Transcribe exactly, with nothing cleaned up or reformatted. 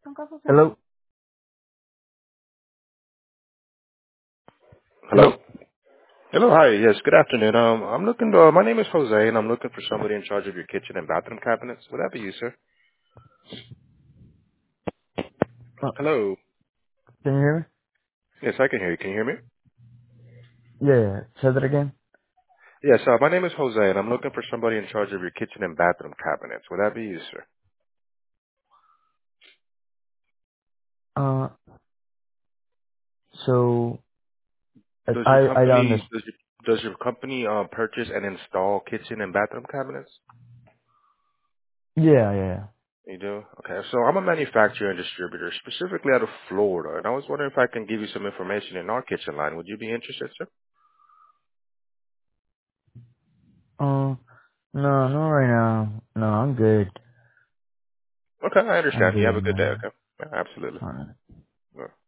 Hello? Hello? Hello? Hello, hi. Yes, good afternoon. Um, I'm looking to, uh, my name is Jose, and I'm looking for somebody in charge of your kitchen and bathroom cabinets. Would that be you, sir? Uh, Hello? can you hear Yes, I can hear you. Can you hear me? me? Yeah, yeah. Say that again. Yes, uh, my name is Jose, and I'm looking for somebody in charge of your kitchen and bathroom cabinets. Would that be you, sir? Uh, so, I, Does your I I don't company, understand. does your, does your company, uh, purchase and install kitchen and bathroom cabinets? Yeah, yeah, yeah. You do? Okay, so I'm a manufacturer and distributor, specifically out of Florida, and I was wondering if I can give you some information in our kitchen line. Would you be interested, sir? Uh, no, not right now. No, I'm good. Okay, I I'm understand. You have good, a good day, man. okay? Yeah, absolutely. Alright. Yeah.